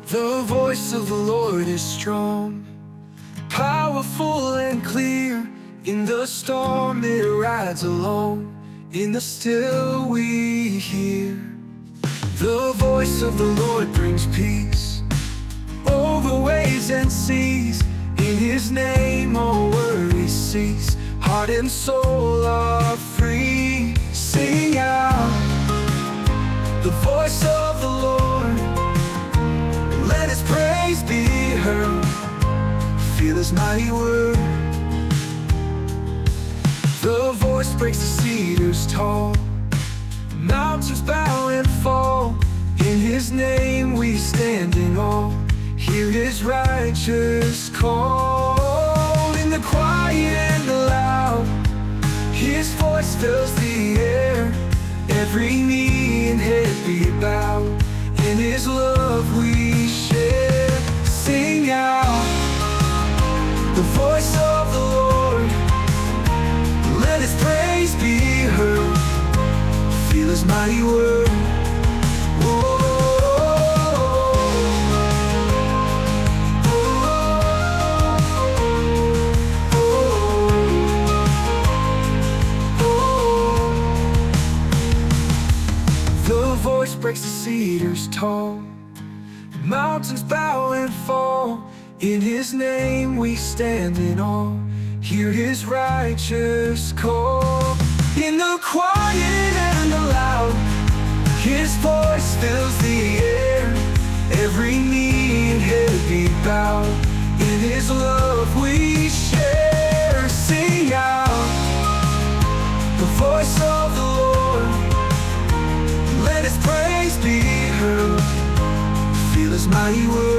The voice of the Lord is strong, powerful and clear. In the storm it rides alone, in the still we hear. The voice of the Lord brings peace over waves and seas. In His name all worries cease, heart and soul are free. Sing out the voice of the Lord, let His praise be heard. Feel His mighty word. The voice breaks the cedars tall, mountains bow and fall. In His name we stand in awe, hear His righteous call. In the quiet and the loud, His voice fills the air. Every knee and head be bowed, in His love we share. Sing out the voice of the Lord, let His praise be heard. Feel His mighty word. Whoa. The voice breaks the cedars tall, mountains bow and fall. In His name we stand in awe, hear His righteous call. In the quiet and the loud, His voice fills the air. Every knee and head be bowed, in His love we share. Sing out the voice of the Lord, let His praise be heard. Feel His mighty word.